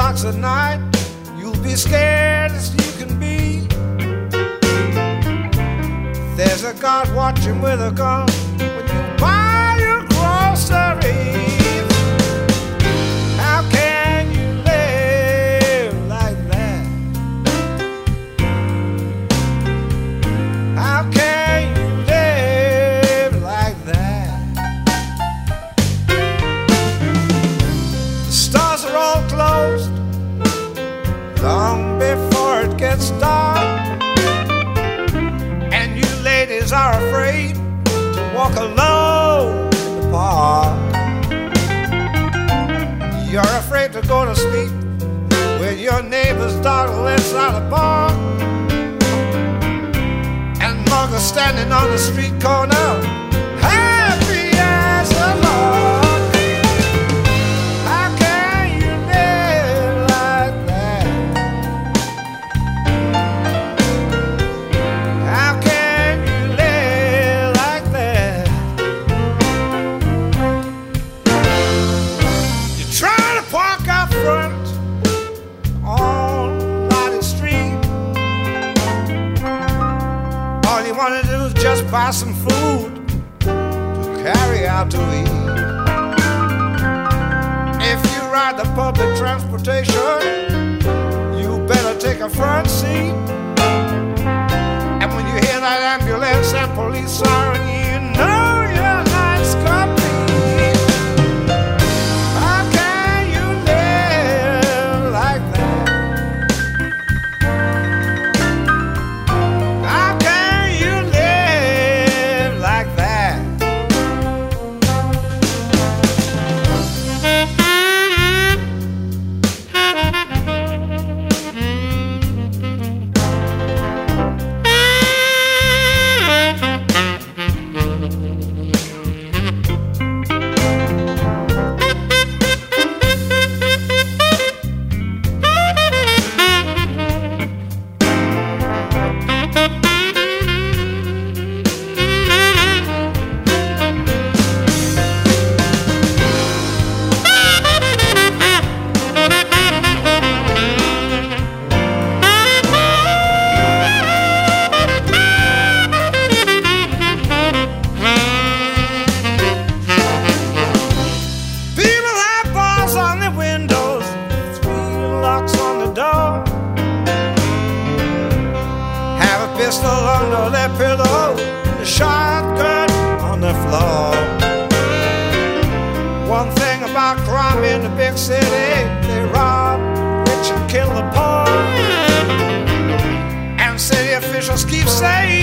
knocks at night, you'll be scared as you can be. There's a guard watching with a gun when you buy your groceries. How can you live like that? How can you live like that? The stores are all closed long before it gets dark, and you ladies are afraid to walk alone in the park. You're afraid to go to sleep when your neighbor's dog lets out a bark, and muggers standing on the street corner, happy as a lark. How can you live like that? How can you live like that? You try to park out front on Lighted Street. All you want to do is just buy some food to carry out to eat. If you ride the public transportation, you better take a front seat. And when you hear that ambulance and police siren, you know your life's complete. How can you live like that? How can you live like that? People have bars on their windows, 3 locks on the door, have a pistol under their pillow, a shotgun on the floor. One thing about crime in the big city, they rob rich and kill the poor, and city officials keep saying